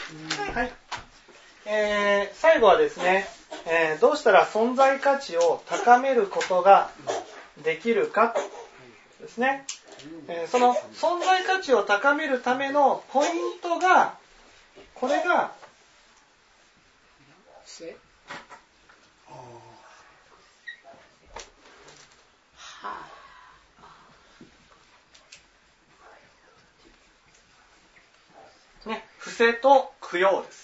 はい。最後はですね、どうしたら存在価値を高めることができるかですね。その存在価値を高めるためのポイントが、これが伏せと供養です。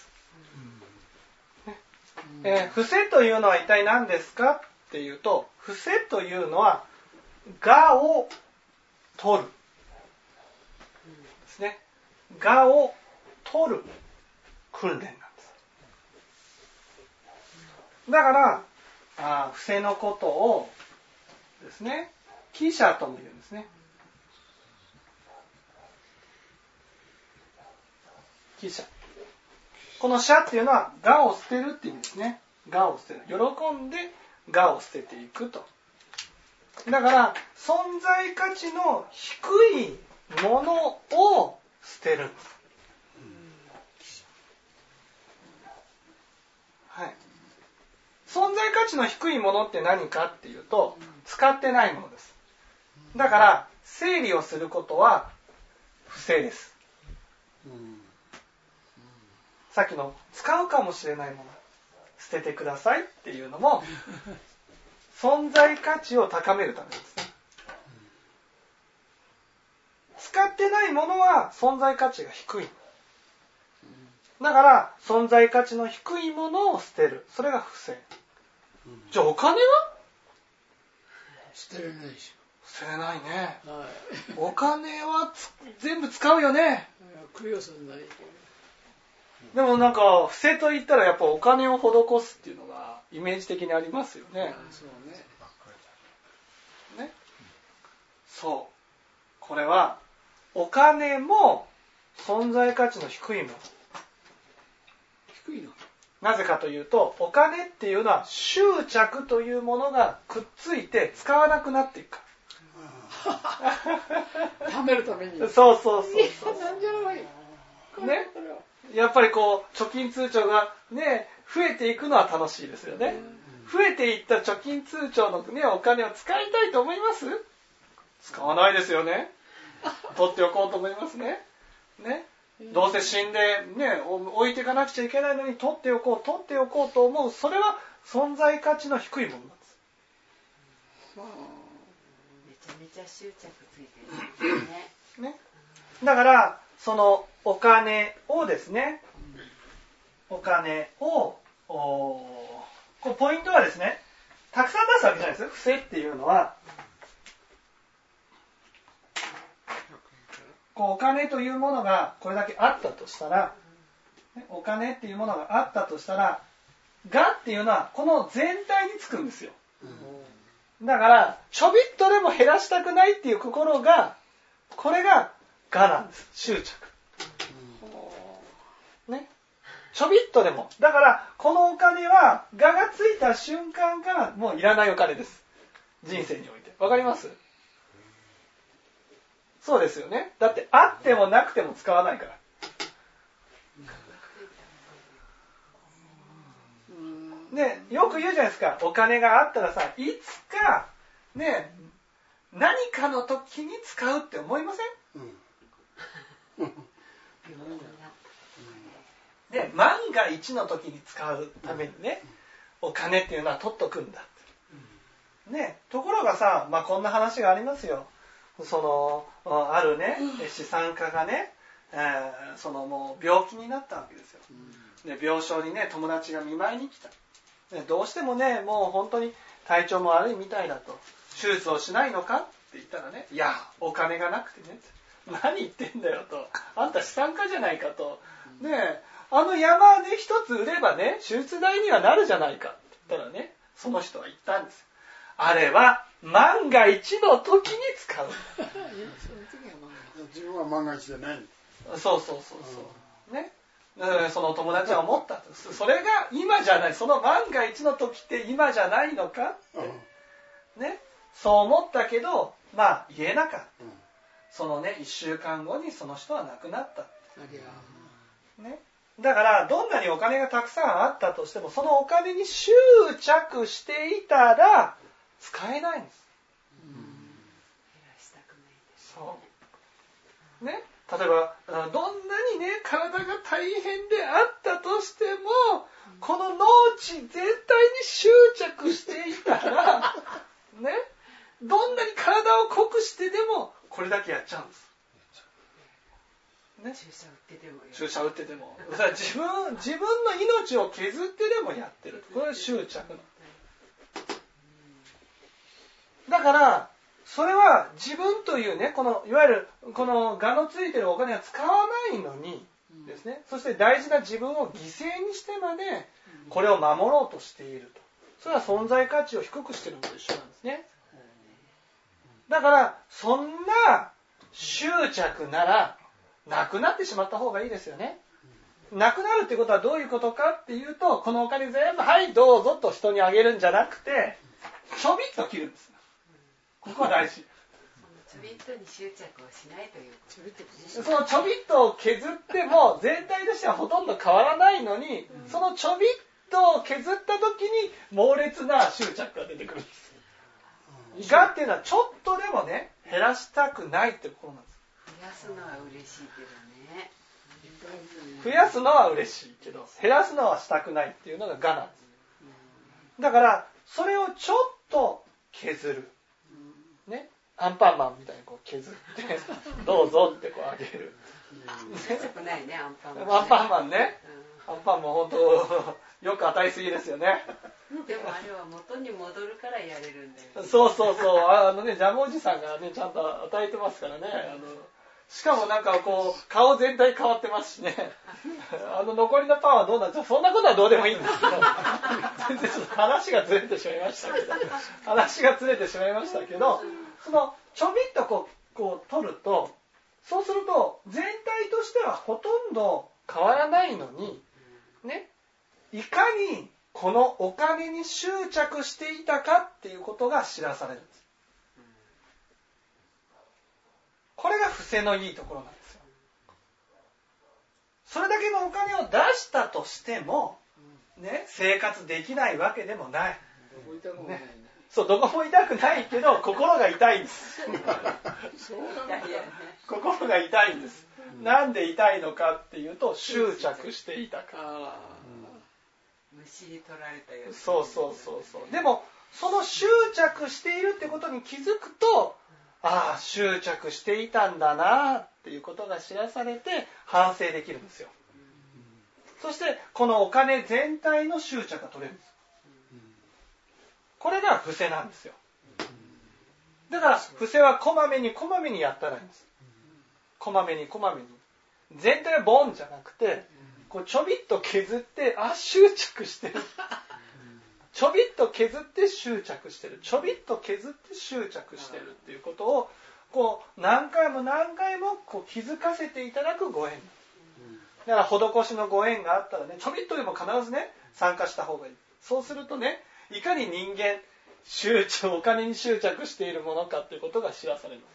伏せというのは一体何ですかっていうと、伏せというのは我を取るですね。我を取る訓練なんです。だから伏せのことをですね、帰捨とも言うんですね。帰捨。この捨っていうのは我を捨てるっていう意味ですね。我を捨てる。喜んで我を捨てていくと。だから存在価値の低いものを捨てるんです。はい。存在価値の低いものって何かっていうと、使ってないものです。だから整理をすることは不正です。さっきの使うかもしれないもの捨ててくださいっていうのも存在価値を高めるためですね。使ってないものは存在価値が低い。だから存在価値の低いものを捨てる。それが不正。じゃあお金は捨てれないでしょ。 捨てれないね。お金は全部使うよね。 供養するんだね。 でもなんか伏せと言ったらやっぱお金を施すっていうのがイメージ的にありますよね。 そうね。そう。これはお金も存在価値の低いもの。 低いの。 なぜかというと、お金っていうのは執着というものがくっついて使わなくなっていくから。 貯めるために。 そうそうそう。 なんじゃない。 ね。やっぱりこう貯金通帳がね増えていくのは楽しいですよね。増えていった貯金通帳のねお金を使いたいと思います？使わないですよね。取っておこうと思いますね。ね。どうせ死んでね置いていかなくちゃいけないのに取っておこうと思う。それは存在価値の低いものなんです。 めちゃめちゃ執着ついてるんですね。 ね。だからそのお金をですね、お金をこうポイントはですね、たくさん出すわけじゃないです。伏せっていうのはこうお金というものがこれだけあったとしたら、お金っていうものがあったとしたら、我っていうのはこの全体につくんですよ。だからちょびっとでも減らしたくないっていう心が、これが我なんです。執着。ね。ちょびっとでも。だからこのお金は我がついた瞬間からもういらないお金です。人生において。わかります？そうですよね。だってあってもなくても使わないから。ね、よく言うじゃないですか。お金があったらさ、いつかね何かの時に使うって思いません？で、万が一の時に使うためにね、お金っていうのは取っとくんだって。ね、ところがさ、こんな話がありますよ。あるね、資産家がね、もう病気になったわけですよ。で、病床にね、友達が見舞いに来た。で、どうしてもね、もう本当に体調も悪いみたいだと。手術をしないのかって言ったらね、いや、お金がなくてね。何言ってんだよと。あんた資産家じゃないかと。ね、あの山で一つ売ればね、手術代にはなるじゃないかって言ったらね、その人は言ったんですよ。あれは万が一の時に使う。 自分は万が一じゃない。 そう。ね。その友達は思った。それが今じゃない。その万が一の時って今じゃないのかって。ね。そう思ったけど、言えなかった。そのね、1週間後にその人は亡くなった。ね。 だからどんなにお金がたくさんあったとしても、そのお金に執着していたら使えないんです。そうね、例えばどんなにね体が大変であったとしても、この農地全体に執着していたらね、どんなに体を濃くしてでもこれだけやっちゃうんです。ね、注射打ってでも自分の命を削ってでもやってる。これは執着の。だからそれは自分というね、このいわゆるこの我のついてるお金は使わないのにですね、そして大事な自分を犠牲にしてまでこれを守ろうとしていると。それは存在価値を低くしているのと一緒なんですね。だからそんな執着ならなくなってしまった方がいいですよね。なくなるってことはどういうことかっていうと、このお金全部はいどうぞと人にあげるんじゃなくて、ちょびっと切るんです。ここは大事。 ちょびっとに執着をしないということですね。 そのちょびっとを削っても全体としてはほとんど変わらないのに、そのちょびっとを削った時に猛烈な執着が出てくるんです。我っていうのはちょっとでもね減らしたくないってことなんです。 増やすのは嬉しいけどね。 増やすのは嬉しいけど減らすのはしたくないっていうのが我なんです。だからそれをちょっと削る、ね、アンパンマンみたいにこう削ってどうぞってこうあげる。 ないね、アンパンマン。 アンパンマンね。アンパンマン本当よく与えすぎですよね。 でもあれは元に戻るからやれるんだよ。 そうジャムおじさんがねちゃんと与えてますからね。しかもなんかこう顔全体変わってますしね。残りのパンはどうなんですか。そんなことはどうでもいいんですけど、全然ちょっと話がずれてしまいましたけど、そのちょびっとこう取ると、そうすると全体としてはほとんど変わらないのにね、いかにこのお金に執着していたかっていうことが知らされるんです。これが伏せのいいところなんですよ。それだけのお金を出したとしても、ね、生活できないわけでもない。そう、どこも痛くないけど心が痛いんです。心が痛いんです。なんで痛いのかっていうと執着していたから。 むしり取られたような。 そう。でもその執着しているってことに気づくと、ああ執着していたんだなっていうことが知らされて反省できるんですよ。そしてこのお金全体の執着が取れるんです。これが伏せなんですよ。だから伏せはこまめにやったらいいんです。こまめに全体はボンじゃなくて、こうちょびっと削って、執着してる。ちょびっと削って執着してる。ちょびっと削って執着してるっていうことをこう何回もこう気づかせていただくご縁。だから施しのご縁があったらね、ちょびっとでも必ずね参加した方がいい。そうするとね、いかに人間お金に執着しているものかっていうことが知らされます。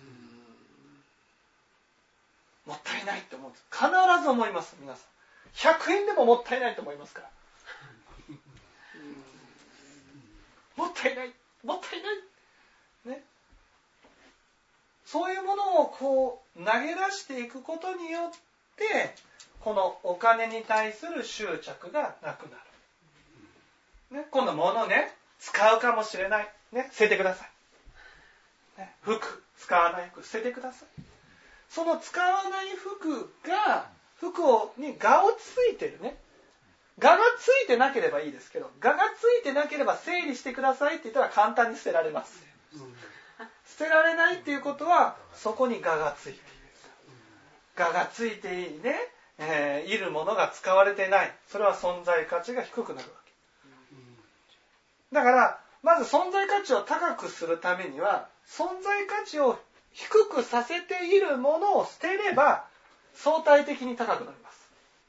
もったいないって思うんです。必ず思います。皆さん100円でももったいないと思いますから。もったいないね。そういうものをこう投げ出していくことによってこのお金に対する執着がなくなる、ね、今度物ね使うかもしれない、ね、捨ててください、ね、使わない服捨ててください。その使わない服に我をついてるね。我がついてなければいいですけど、我がついてなければ整理してくださいって言ったら簡単に捨てられます。捨てられないっていうことはそこに我がついている。我がついていいね、いるものが使われてない。それは存在価値が低くなるわけ。だからまず存在価値を高くするためには存在価値を低くさせているものを捨てれば相対的に高くなります。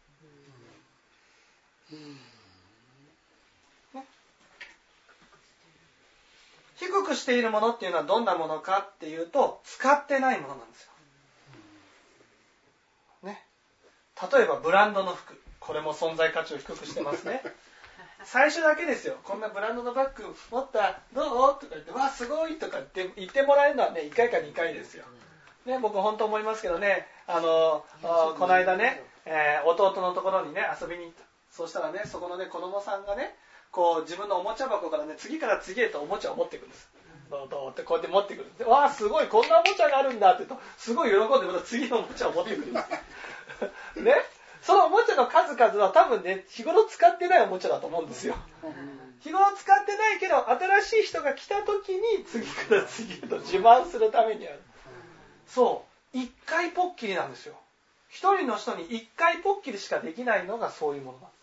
低くしているものっていうのはどんなものかっていうと使ってないものなんですよ。ね。 例えばブランドの服、これも存在価値を低くしてますね。最初だけですよ。こんなブランドのバッグ持ったどうとか言って、わすごいとかって言ってもらえるのはね、1回か2回ですよ。ね、僕本当思いますけどね、この間ね、弟のところにね遊びに行った。そうしたらね、そこのね子供さんがね、こう自分のおもちゃ箱からね、次から次へとおもちゃを持ってくるんです。どうってこうやって持ってくるんです。わあすごい、こんなおもちゃがあるんだって言うと、すごい喜んでまた次のおもちゃを持ってくるんですね。そのおもちゃの数々は多分ね、日頃使ってないおもちゃだと思うんですよ。日頃使ってないけど、新しい人が来た時に次から次へと自慢するためにある。そう、一回ポッキリなんですよ。一人の人に一回ポッキリしかできないのがそういうものなんです。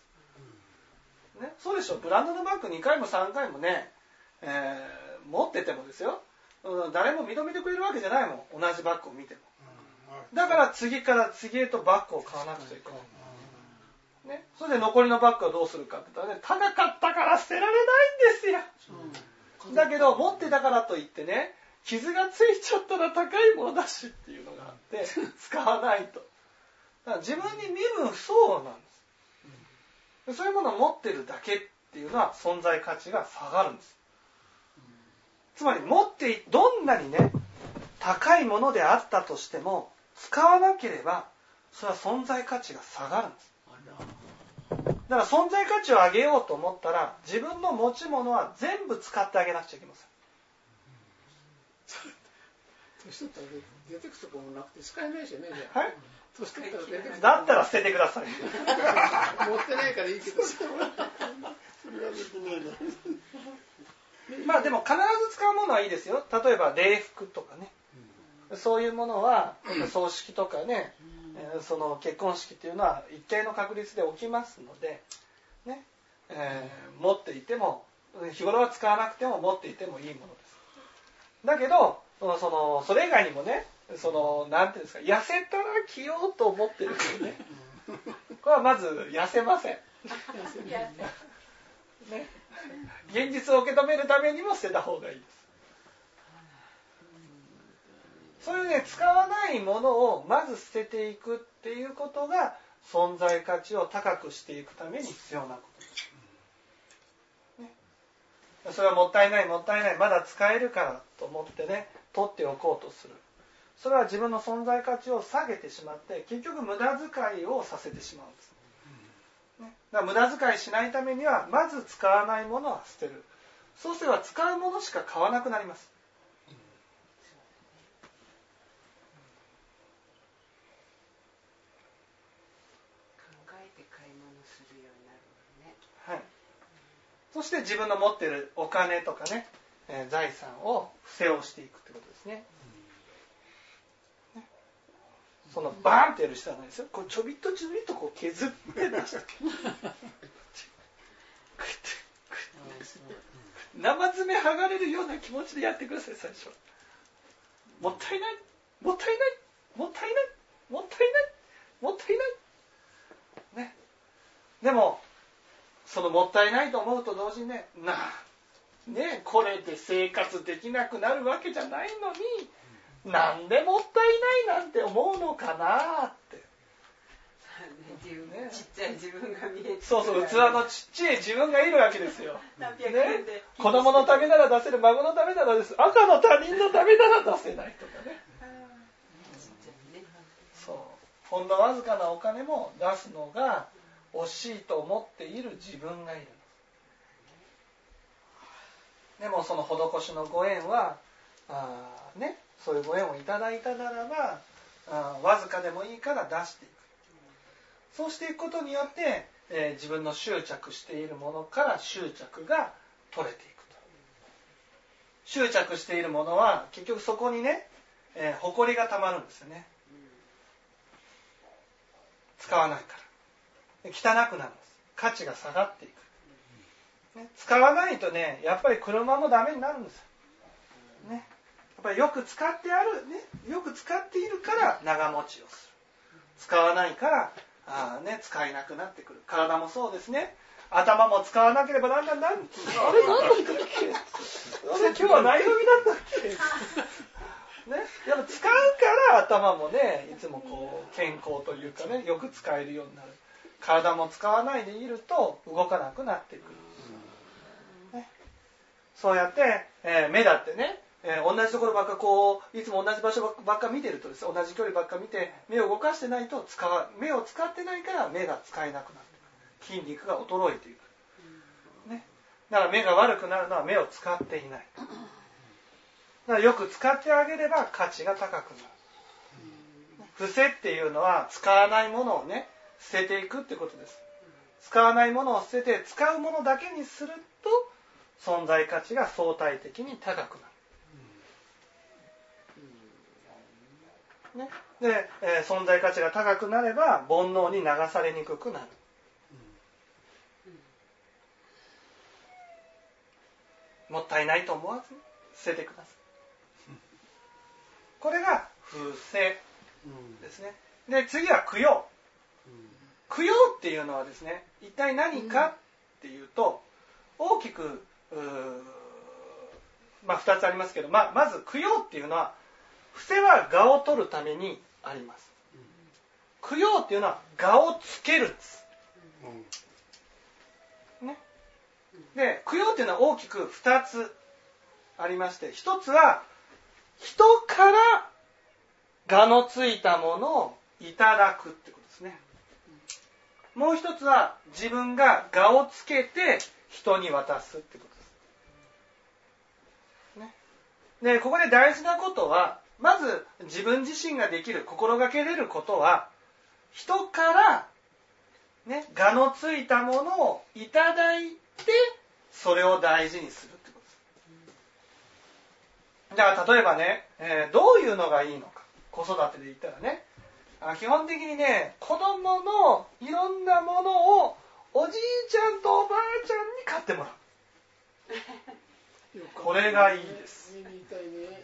ね、そうでしょ。ブランドのバッグ2回も3回もね、持っててもですよ、誰も認めてくれるわけじゃないもん。同じバッグを見ても。だから次から次へとバッグを買わなくちゃいけない。ね、それで残りのバッグはどうするかって言ったらね、高かったから捨てられないんですよ。だけど持ってたからといってね、傷がついちゃったら高いものだしっていうのがあって使わないと。だから自分に身分不相応なんです。そういうものを持ってるだけっていうのは存在価値が下がるんです。つまりどんなにね高いものであったとしても使わなければそれは存在価値が下がるんです。だから存在価値を上げようと思ったら自分の持ち物は全部使ってあげなくちゃいけません。 年取ったら出てくとこもなくて使えないしね。 はい。 年取ったら出てくだったら捨ててください。 持ってないからいいけど。 それはできないね。 まあでも必ず使うものはいいですよ。例えば礼服とかね、そういうものは葬式とかね、その結婚式っていうのは一定の確率で起きますので、ね、持っていても日頃は使わなくても持っていてもいいものです。だけどそれ以外にもね、なんていうんですか、痩せたら着ようと思ってる人ね、これはまず痩せません。ね、現実を受け止めるためにも捨てた方がいいです。そういうね、使わないものをまず捨てていくっていうことが存在価値を高くしていくために必要なことです、ね、それはもったいないまだ使えるからと思ってね取っておこうとする。それは自分の存在価値を下げてしまって結局無駄遣いをさせてしまうんです、ね、だから無駄遣いしないためにはまず使わないものは捨てる。そうすれば使うものしか買わなくなります。そして自分の持っているお金とかね、財産を不正をしていくってことですね。そのバーンってやる必要はないですよ。こうちょびっとこう削って出して生爪剥がれるような気持ちでやってください。最初もったいない、もったいない、もったいない、もったいない、もったいないね。でもそのもったいないと思うと同時にね、これで生活できなくなるわけじゃないのに、なんでもったいないなんて思うのかなって。 ちっちゃい自分が見えてる。 そう器のちっちゃい自分がいるわけですよ。ね、子供のためなら出せる、孫のためならです。赤の他人のためなら出せないとかね。そう。ほんのわずかなお金も出すのが惜しいと思っている自分がいる。でもその施しのご縁はそういうご縁をいただいたならばわずかでもいいから出していく。そうしていくことによって、自分の執着しているものから執着が取れていくと。執着しているものは結局そこにね、埃がたまるんですよね。使わないから汚くなるんです。価値が下がっていく、ね、使わないとねやっぱり車もダメになるんですよ、ね、やっぱりよく使ってある、ね、よく使っているから長持ちをする。使わないから使えなくなってくる。体もそうですね。頭も使わなければあれ何だったっけ、あれ今日は何曜日だったっけね、やっぱ使うから頭もねいつもこう健康というかねよく使えるようになる。体も使わないでいると動かなくなってくる、ね、そうやって、目だってね、同じところばっかこういつも同じ場所ばっか見てるとです、同じ距離ばっか見て目を動かしてないと目を使ってないから目が使えなくなってくる。筋肉が衰えていく、ね、だから目が悪くなるのは目を使っていない。だからよく使ってあげれば価値が高くなる。伏せっていうのは使わないものをね捨てていくってことです。使わないものを捨てて使うものだけにすると存在価値が相対的に高くなる、ね、で、存在価値が高くなれば煩悩に流されにくくなる。もったいないと思わずに捨ててください。これが伏せですね。で次は供養。供養っていうのはですね一体何かっていうと大きく2つありますけど、まず供養っていうのは伏せは我を取るためにあります。供養っていうのは我をつけるんです、ね、で供養っていうのは大きく2つありまして、1つは人から我のついたものをいただくってことですね。もう一つは自分が我をつけて人に渡すってことです、ね、でここで大事なことはまず自分自身ができる心がけれることは人から、ね、我のついたものをいただいてそれを大事にするってことです。だから例えばね、どういうのがいいのか子育てで言ったらね基本的にね子供のいろんなものをおじいちゃんとおばあちゃんに買ってもらうこれがいいです。 目に痛いね。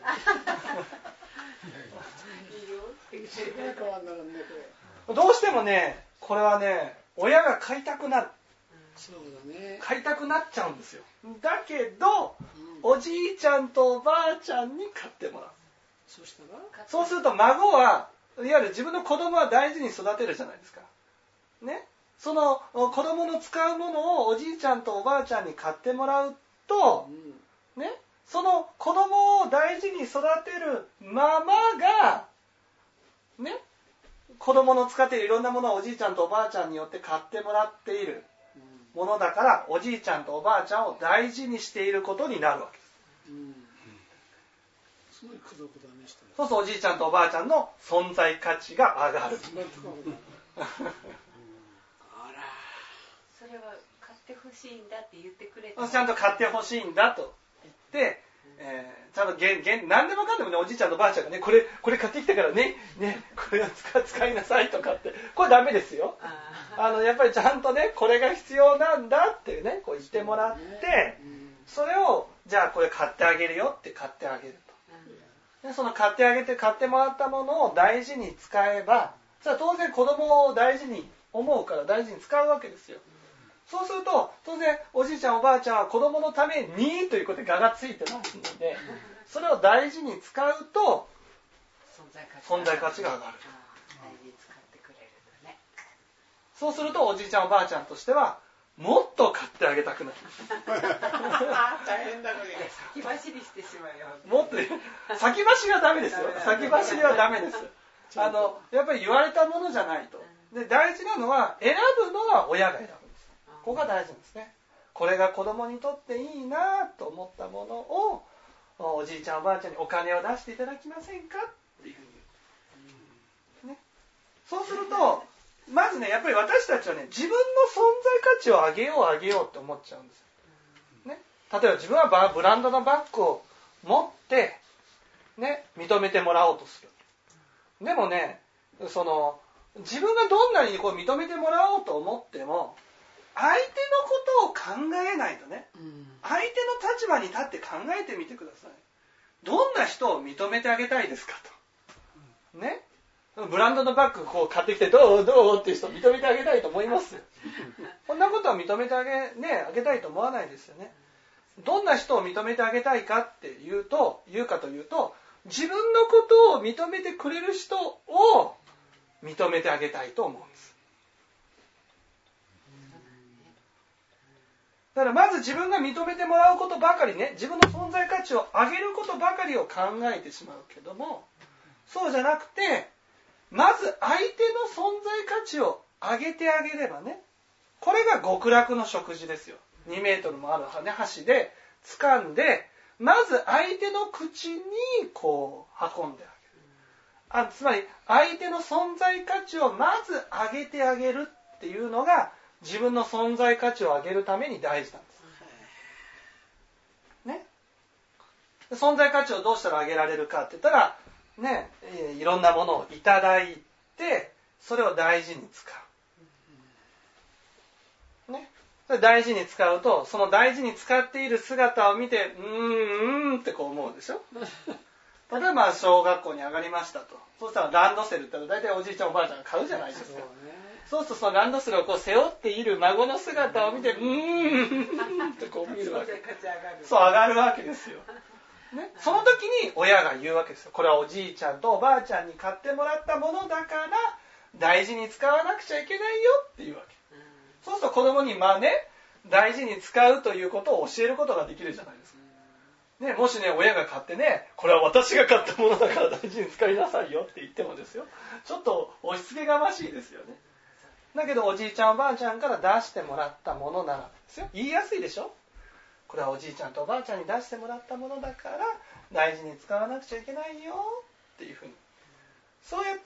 どうしてもねこれはね親が買いたくなる。 そうだね。買いたくなっちゃうんですよ。だけど、おじいちゃんとおばあちゃんに買ってもらう。そうすると孫はいわゆる自分の子供は大事に育てるじゃないですか。ね、その子供の使うものをおじいちゃんとおばあちゃんに買ってもらうと、ね、その子供を大事に育てるママが、ね、子供の使っているいろんなものをおじいちゃんとおばあちゃんによって買ってもらっているものだからおじいちゃんとおばあちゃんを大事にしていることになるわけです。そうするとおじいちゃんとおばあちゃんの存在価値が上がる。 それは買ってほしいんだって言ってくれた。 ちゃんと買ってほしいんだと言って、ちゃんと何でもかんでもねおじいちゃんとおばあちゃんがねこれ買ってきたからねこれを使いなさいとかってこれダメですよ。やっぱりちゃんとねこれが必要なんだってねこう言ってもらってそれをじゃあこれ買ってあげるよって買ってあげると。でその買ってもらったものを大事に使えばそれは当然子供を大事に思うから大事に使うわけですよ。そうすると当然おじいちゃんおばあちゃんは子供のためにということで我がついてますのでそれを大事に使うと存在価値が上がる。そうするとおじいちゃんおばあちゃんとしてはもっと買ってあげたくなる。 大変だこれ。 先走りしてしまうよ。 もっと先走りはダメですよ。先走りはダメです。やっぱり言われたものじゃないと。で大事なのは選ぶのは親が選ぶんです。ここが大事なんですね。これが子供にとっていいなと思ったものをおじいちゃんおばあちゃんにお金を出していただきませんかっていうふうに言う、ね、そうするとまずねやっぱり私たちはね自分の存在価値を上げようって思っちゃうんですよ、ね、例えば自分はブランドのバッグを持って、ね、認めてもらおうとする。でもね自分がどんなにこう認めてもらおうと思っても相手のことを考えないとね、相手の立場に立って考えてみてください。どんな人を認めてあげたいですかと。ね。ブランドのバッグこう買ってきてどうっていう人を認めてあげたいと思います。こんなことは認めてあげたいと思わないですよね。どんな人を認めてあげたいかっていうかというと、 自分のことを認めてくれる人を認めてあげたいと思うんです。だからまず自分が認めてもらうことばかりね、自分の存在価値を上げることばかりを考えてしまうけども、そうじゃなくて、まず相手の存在価値を上げてあげればね、これが極楽の食事ですよ。2メートルもある箸で掴んで、まず相手の口にこう運んであげる。つまり相手の存在価値をまず上げてあげるっていうのが自分の存在価値を上げるために大事なんです。ね。存在価値をどうしたら上げられるかって言ったら、ね、いろんなものをいただいて、それを大事に使う。ね。それ大事に使うと、その大事に使っている姿を見て、ってこう思うでしょ。例えば小学校に上がりましたと。そうしたらランドセルって大体おじいちゃんおばあちゃんが買うじゃないですか。そうするとそのランドセルをこう背負っている孫の姿を見て、ってこう見るわけ。そう、上がるわけですよ。ね、その時に親が言うわけですよ。これはおじいちゃんとおばあちゃんに買ってもらったものだから大事に使わなくちゃいけないよっていうわけ。そうすると子供に大事に使うということを教えることができるじゃないですか。ね、もしね、親が買ってね、これは私が買ったものだから大事に使いなさいよって言ってもですよ、ちょっと押し付けがましいですよね。だけどおじいちゃんおばあちゃんから出してもらったものならですよ、言いやすいでしょ。これはおじいちゃんとおばあちゃんに出してもらったものだから大事に使わなくちゃいけないよっていうふうに、そうやって、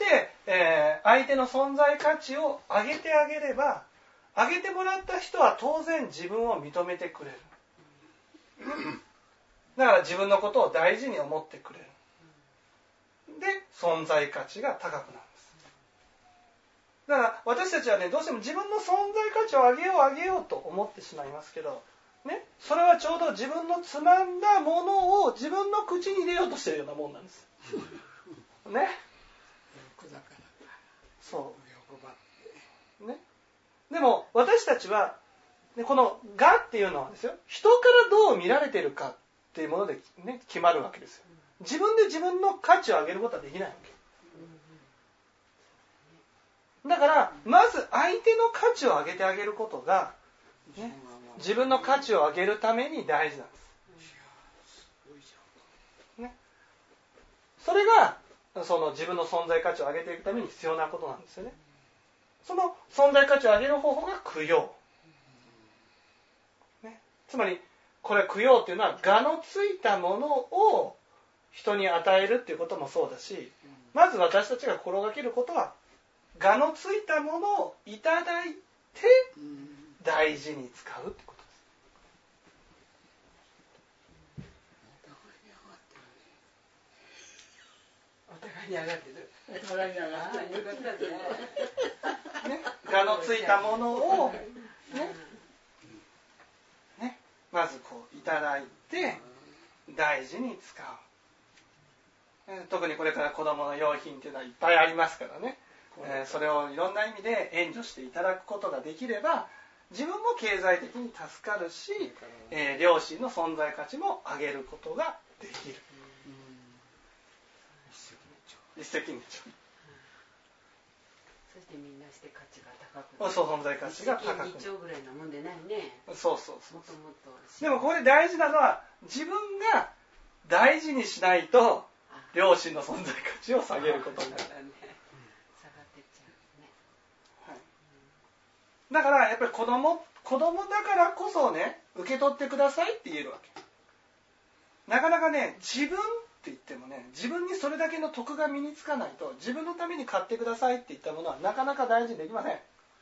相手の存在価値を上げてあげれば、上げてもらった人は当然自分を認めてくれる。だから自分のことを大事に思ってくれる。で、存在価値が高くなるんです。だから私たちはね、どうしても自分の存在価値を上げようと思ってしまいますけど、ね、それはちょうど自分のつまんだものを自分の口に入れようとしているようなもんなんです。ね。そう。ね。でも私たちは、ね、この我っていうのはですよ、人からどう見られているかっていうもので、ね、決まるわけですよ。自分で自分の価値を上げることはできないわけ。だからまず相手の価値を上げてあげることが、ね、自分の価値を上げるために大事なんです。ね、それがその自分の存在価値を上げていくために必要なことなんですよね。その存在価値を上げる方法が供養。ね、つまりこれ供養っていうのは我のついたものを人に与えるっていうこともそうだし、まず私たちが心がけることは我のついたものをいただいて大事に使うってことです。 お互いに上がってる。 お互いに上がってる。 ね、我のついたものをね、まずこういただいて大事に使う。特にこれから子供の用品っていうのはいっぱいありますからね、それをいろんな意味で援助していただくことができれば自分も経済的に助かるし、両親の存在価値も上げることができる。一石二鳥。 そしてみんなして価値が高くなる。 そう、存在価値が高くなる。 一石二鳥ぐらいなもんでないね。 そうそうそう。 もっともっと。 でもこれ大事なのは自分が大事にしないと両親の存在価値を下げることになる。 下がってっちゃうね。 はい。だからやっぱり子供だからこそね、受け取ってくださいって言えるわけ。なかなかね、自分って言ってもね、自分にそれだけの徳が身につかないと、自分のために買ってくださいって言ったものはなかなか大事にできません。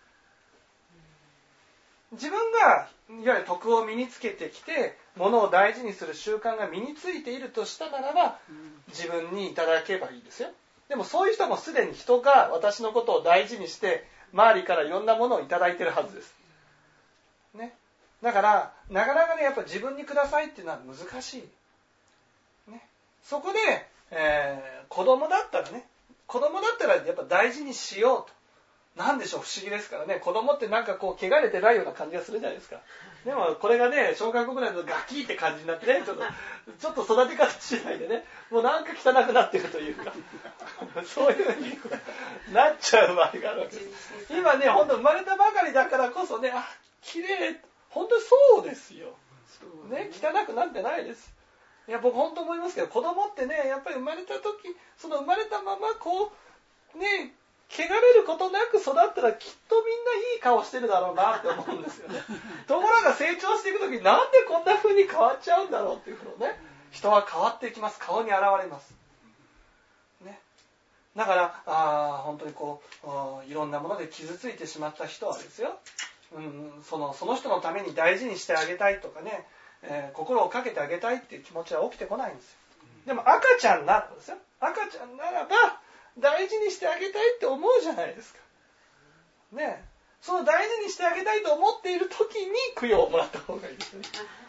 自分がいわゆる徳を身につけてきて、物を大事にする習慣が身についているとしたならば、自分にいただけばいいですよ。でもそういう人もすでに人が私のことを大事にして、周りからいろんなものをいただいているはずです。ね。だから、なかなかね、やっぱ自分にくださいっていうのは難しい。ね、そこで、子供だったらやっぱ大事にしようなんでしょう、不思議ですからね。子供ってなんかこう汚れてないような感じがするじゃないですか。でもこれがね、小学校ぐらいのガキって感じになってね、ちょっと育て方次第でね、もうなんか汚くなってるというか、そういう風になっちゃう場合があるわけです。今ね、本当生まれたばかりだからこそね、あ、綺麗、本当にそうですよ。ね、汚くなってないです。いや、僕本当思いますけど、子供ってね、やっぱり生まれた時、その生まれたままこう、ね、汚れることなく育ったらきっとみんないい顔してるだろうなって思うんですよね。ところが成長していくときになんでこんな風に変わっちゃうんだろうっていうのをね、人は変わっていきます。顔に現れます。ね。だから本当にこういろんなもので傷ついてしまった人はですよ、その人のために大事にしてあげたいとかね、心をかけてあげたいっていう気持ちは起きてこないんですよ。でも赤ちゃんならですよ。赤ちゃんならば大事にしてあげたいって思うじゃないですか。ね。その大事にしてあげたいと思っている時に供養をもらった方がいいですね。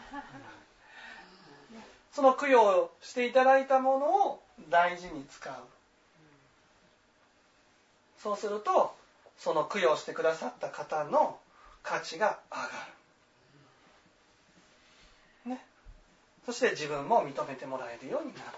その供養をしていただいたものを大事に使う。そうすると、その供養してくださった方の価値が上がる。ね。そして自分も認めてもらえるようになる。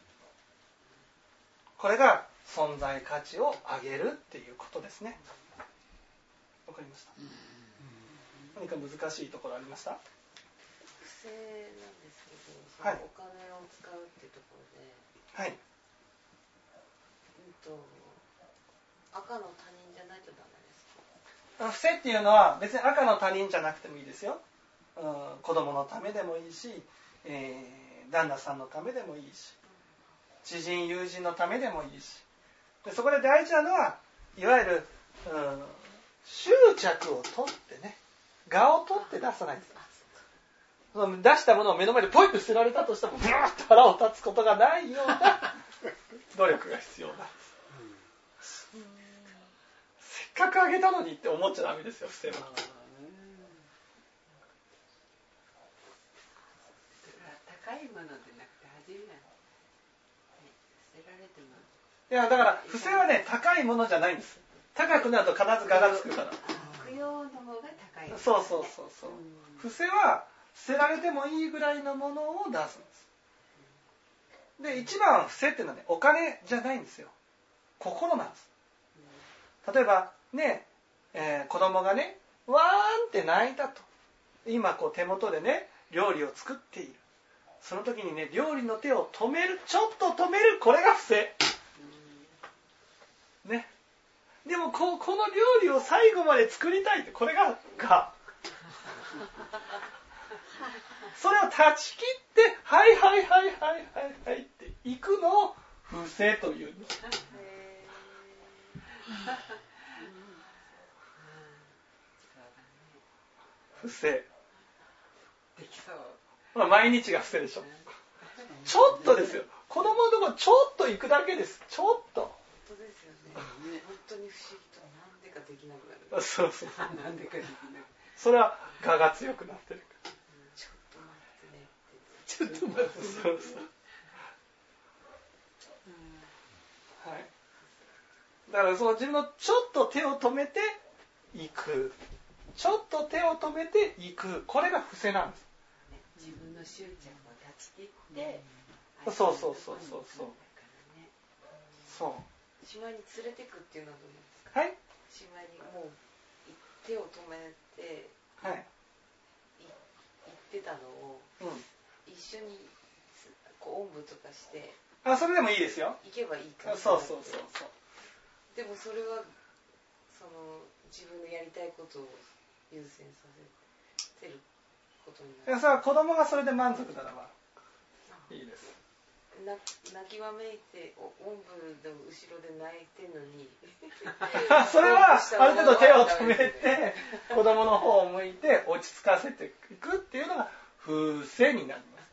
これが存在価値を上げるっていうことですね。わかりました。何か難しいところありました？ 不正なんですけど、そのお金を使うっていうところで、 はい。 赤の他人じゃないとダメですか？ 不正っていうのは別に赤の他人じゃなくてもいいですよ。子供のためでもいいし、旦那さんのためでもいいし、知人友人のためでもいいし、でそこで大事なのはいわゆる、執着を取ってね、我を取って出さないんです。その出したものを目の前でポイッと捨てられたとしても、ブワーッと腹を立つことがないような努力が必要なんです。せっかくあげたのにって思っちゃダメですよ、不正は。 高いものでなくて初めは、捨てられても。 いや、だから不正はね、高いものじゃないんです。高くなると必ず我がつくから。 供養の方が高い、ね。 そう。不正は捨てられてもいいぐらいのものを出すんです。で、一番不正っていうのはね、お金じゃないんですよ。心なんです。例えばね、子供がね、わーんって泣いたと。今こう手元でね、料理を作っている。その時にね、料理の手を止める、ちょっと止める、これが不正。ね。でもこの料理を最後まで作りたいって、これが我。それを断ち切って、はいっていくのを不正というんです。不正。できそう。毎日が不正でしょ。ちょっとですよ。子供のところちょっと行くだけです。ちょっと。 本当ですよね。本当に不思議となんでかできなくなる。 そう。 なんでかできない。 それは我が強くなってるから。 ちょっと待ってねって。 そう。はい。だからその自分のちょっと手を止めていく。ちょっと手を止めていく。これが不正なんです。 自分の執着を断ち切って、 そう。 島に連れてくっていうのはどうですか？ はい。 島にもう手を止めて、 はい。 行ってたのを、一緒にこうおんぶとかして。 それでもいいですよ。 行けばいいかな。 そう。 でもそれは自分のやりたいことを優先させてることになる。 それは子供がそれで満足ならばいいです。 泣きわめいておんぶの後ろで泣いてんのにそれはある程度手を止めて子供の方を向いて落ち着かせていくっていうのが不正になります。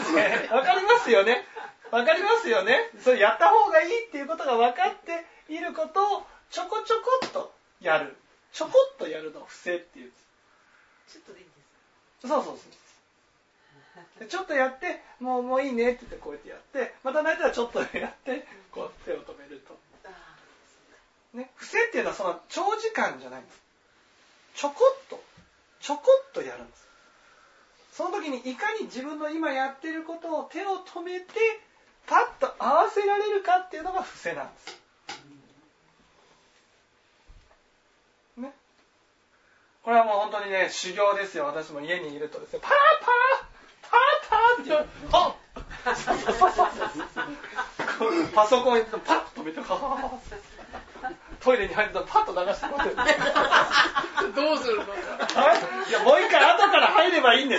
不正。わかりますよね。それやった方がいいっていうことが分かっていることをちょこっとやる。ちょこっとやるのを不正っていうんです。 ちょっとでいいですか？ そう。ちょっとやってもういいねって言ってこうやってやってまた泣いたらちょっとやってこう手を止めると。 ね、伏せっていうのはその長時間じゃないんです。ちょこっとやるんです。その時にいかに自分の今やっていることを手を止めてパッと合わせられるかっていうのが伏せなんです。ね。これはもう本当にね、修行ですよ。私も家にいるとですね、パーって言う。あっパソコン行ってパッと止めて、トイレに入るとパッと流してもらってどうするのか。 いや、もう一回後から入ればいいんです。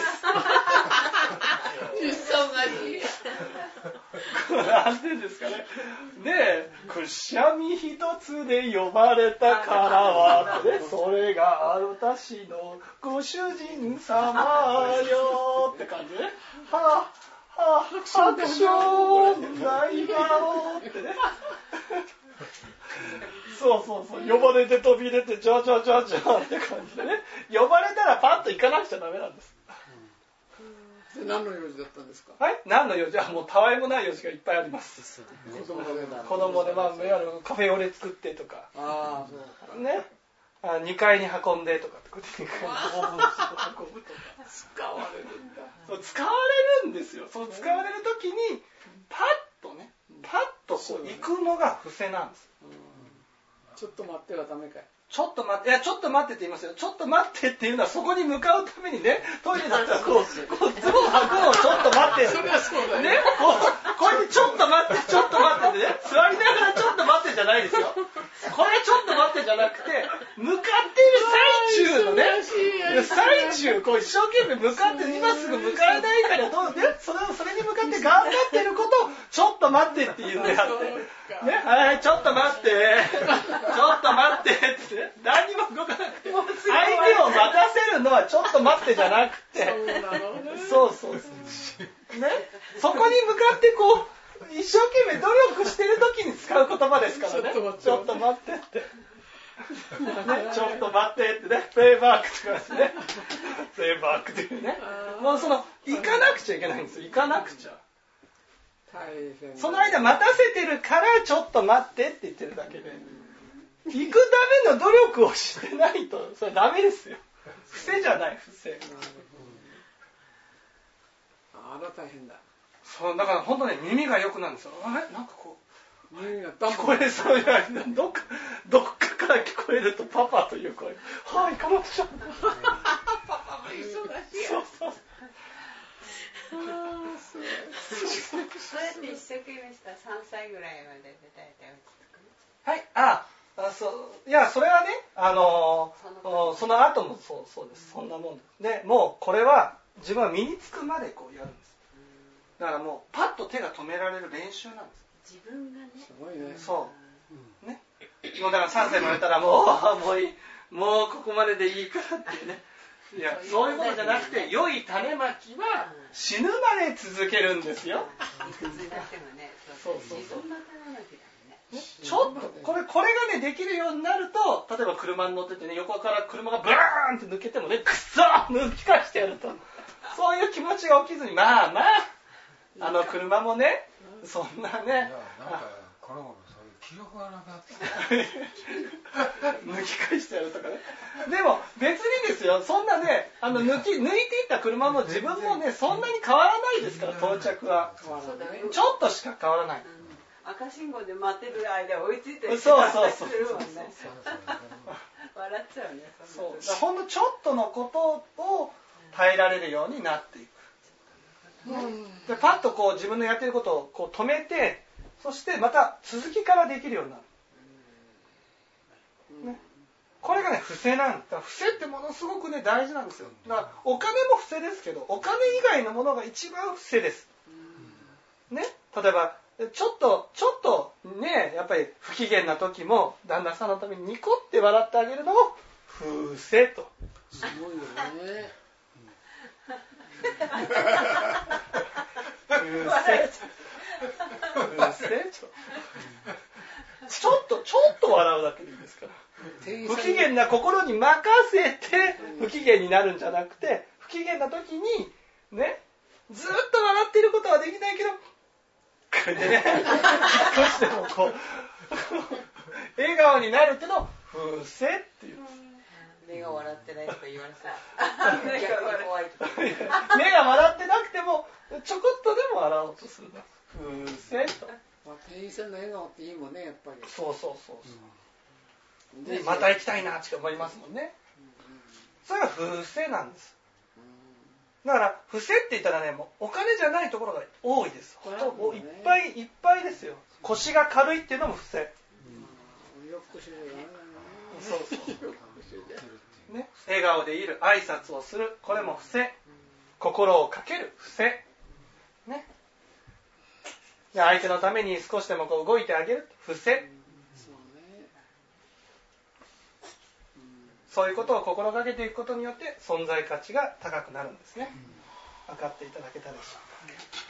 忙しい。 なんていうんですかね。で、くしゃみ一つで呼ばれたからは、ね、それが私のご主人様よって感じでね。はあ、ハクションないだろうってね。そう、呼ばれて飛び出て、じゃって感じでね。呼ばれたらパッと行かなくちゃダメなんです。 で何の用事だったんですか。 はい、何の用事はもうたわいもない用事がいっぱいあります。子供で、いわゆるカフェオレ作ってとか、ね、2階に運んでとか、2階に運ぶとか。 使われるんだ。 そう、使われるんですよ。そう、使われるときにパッとこう行くのが伏せなんです。 ちょっと待ってはダメかい。 ちょっと待ってって言いますよ。ちょっと待ってっていうのはそこに向かうためにね、トイレだったらこうズボン履くのをちょっと待って。 それはそうだよね。 これでちょっと待ってってね、座りながらちょっと待ってじゃないですよ。これちょっと待ってじゃなくて、向かっている最中のね、こう一生懸命向かって、今すぐ向かえないからどうね、それに向かって頑張ってることをちょっと待ってって言うんであって、ね、はい、ちょっと待ってってね、何にも動かなくて、相手を待たせるのはちょっと待ってじゃなくて、そう。ね、そこに向かってこう一生懸命努力してる時に使う言葉ですからね。ちょっと待ってって。ちょっと待ってってね、プレイバックとかですね。プレイバックっていうね。もう行かなくちゃいけないんですよ。行かなくちゃ。その間待たせてるからちょっと待ってって言ってるだけで。行くための努力をしてないとそれダメですよ。伏せじゃない、伏せ。 あら大変だ。 そう、だから本当ね、耳が良くなるんですよ。なんかこう耳が聞こえそうや、どっかから聞こえるとパパという声。はい、行かなくちゃ。 パパも忙しい。 そう。 そうやって一生懸命したら3歳ぐらいまで大体落ち着くね。 はい、そういや、それはね、その後もそうです。そんなもんです。で、もうこれは自分は身につくまでこうやるんです。だからもうパッと手が止められる練習なんです。 自分がね。 すごいね。 そう。ね。もうだから3歳までたらもういい。もうここまででいいからってね。いや、そういうことじゃなくて、良い種まきは死ぬまで続けるんですよ。 いくつになってもね。 そう。 自分の種まきだね。 ちょっとこれがねできるようになると、例えば車に乗っててね、横から車がブーンって抜けてもね、くっそー抜き返してやると、そういう気持ちが起きずに、まあ車もね、そんなね、 なんかこの頃そういう記録がなくなって抜き返してやるとかね。でも別にですよ、そんなね、抜いていった車も自分もね、そんなに変わらないですから、到着はちょっとしか変わらない。 赤信号で待ってる間追いついてるそう笑っちゃうね。 そう。ほんのちょっとのことを耐えられるようになっていく。でパッとこう自分のやってることをこう止めて、そしてまた続きからできるようになる。ね、これがね、伏せなんだ。伏せってものすごくね、大事なんですよ。だからお金も伏せですけど、お金以外のものが一番伏せです。ね、例えばちょっとね、やっぱり不機嫌な時も旦那さんのためにニコって笑ってあげるのも伏せと。 すごいよね。 ちょっと笑うだけでいいですから。不機嫌な心に任せて不機嫌になるんじゃなくて、不機嫌な時にね、ずっと笑っていることはできないけど、これでね、少しでもこう笑顔になるけど伏せっていう。 目が笑ってないとか言われそう逆に怖いとか目が笑ってなくてもちょこっとでも笑おうとするの。伏せと。 まあ、店員さんの笑顔っていいもんね、やっぱり。 そうそうそうそう、 ででまた行きたいなって思いますもんね。それが伏せなんです。だから伏せって言ったらね、もうお金じゃないところが多いです。いっぱいいっぱいですよ。腰が軽いっていうのも伏せ。 よく知るよね。 そうそうね、笑顔でいる、挨拶をする、これも伏せ。心をかける、伏せ。ね。で相手のために少しでもこう動いてあげる、伏せ。 そうね。 そういうことを心がけていくことによって存在価値が高くなるんですね。分かっていただけたでしょうか。